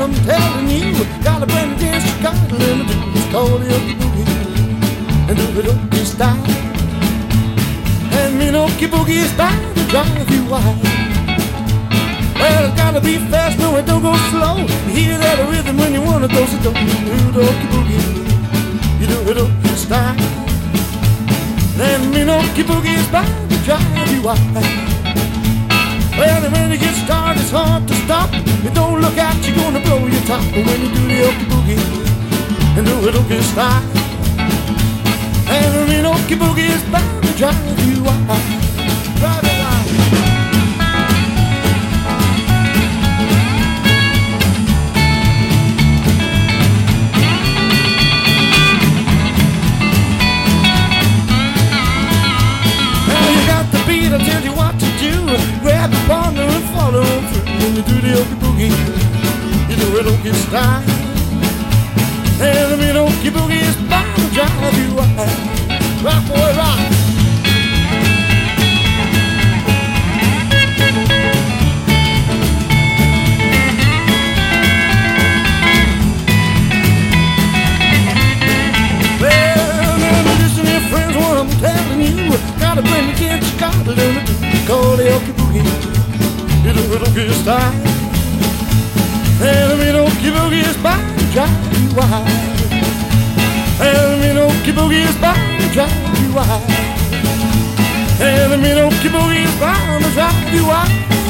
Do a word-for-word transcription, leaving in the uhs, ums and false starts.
what I'm telling you. Got a brand new dance you got to learn to do. It's called the Okie Boogie and do it Okie style. And me no Okie Boogie is bound to drive you wild. Well, it's gotta be fast, no it don't go slow. You hear that rhythm when you wanna go, so don't you do the Okie Boogie, you do it Okie style. And me no Okie Boogie is bound to drive you wild. Well, and when you get started, it's hard to stop. You don't look out, you're gonna blow your top. But when you do the Okie Boogie and do it Okie style, and I mean Okie Boogie is bound to drive you wild. Drive you wild. Well, you got the beat, I'll tell you what to do. Grab the partner and follow through. When you do the Okie Boogie, you do it Okie style. And I mean Okie Boogie is bound to drive you wild. Rock, boy, rock. Well, now listen here, friends, what I'm telling you. Gotta bring the kids, you gotta learn to do. Call the Okie Boogie, you do it Okie style. And I mean Okie Boogie is bound to drive you wild. And I mean Okie Boogie is bound to drive you wild. And I mean Okie Boogie is bound to drive you wild.